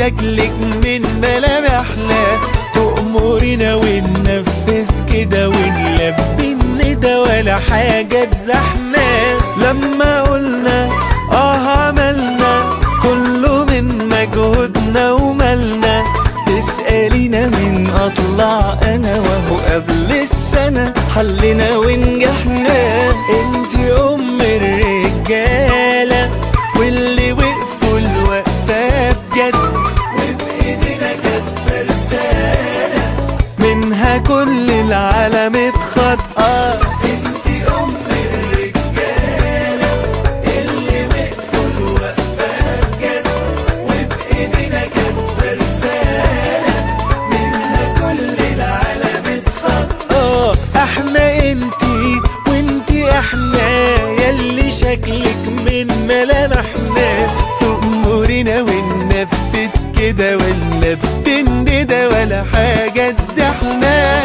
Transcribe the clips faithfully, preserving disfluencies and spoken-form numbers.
شكلك من ملامحنا، تأمرنا وننفذ كده ونلبي الندى ولا حاجة تزحنا. لما قلنا اه عملنا كله من مجهودنا ومالنا، تسألينا من أطلع أنا وهو قبل السنة حلنا ونجحنا. انتي أم الرجالة واللي وقفوا الوقفة بجد، وبإيدينا كانت رسالة منها كل العالم اتخط. آه انتي أم الرجالة اللي وقفوا الوقفة بجد، وبإيدينا كانت رسالة منها كل العالم اتخط. آه احنا انتي وانتي احنا ياللي شكلك من ملامحنا، تأمرنا وننفذ كده ولا بندى ولا حاجة تزحنا.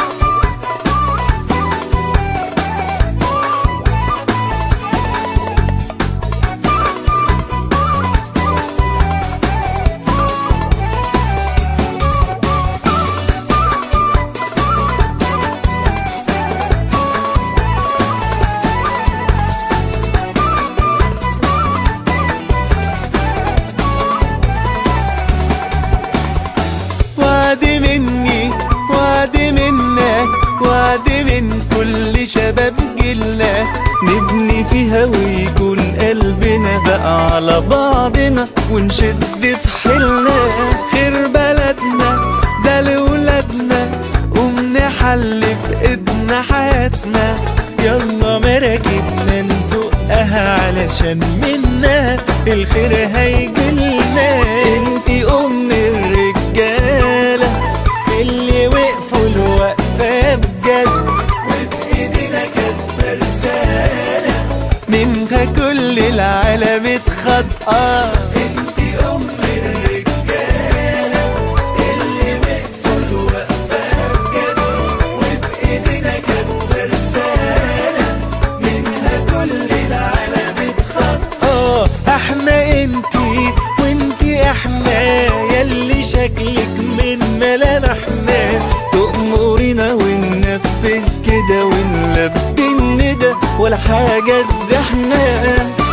وعد مني وعد منك وعد من كل شباب جيلنا، نبني فيها ويكون قلبنا بقى على بعضنا ونشد في حيلنا. خير بلدنا ده لولادنا، قوم نحل بإيدنا حياتنا. يلا مراكبنا نزقها علشان منا الخير هيجيلنا. انتي أم الرجالة اللي وقفوا الوقفة بجد، وبإيدينا كانت رسالة منها كل العالم اتخض. آه انتي أم الرجالة اللي وقفوا الوقفة بجد، وبإيدينا كانت رسالة منها كل العالم اتخض. آه احنا انتي وانتي احنا ياللي شكلك من ملامحنا، تأمرنا وننفذ كده ونلبي الندى ولا حاجة تزحنا.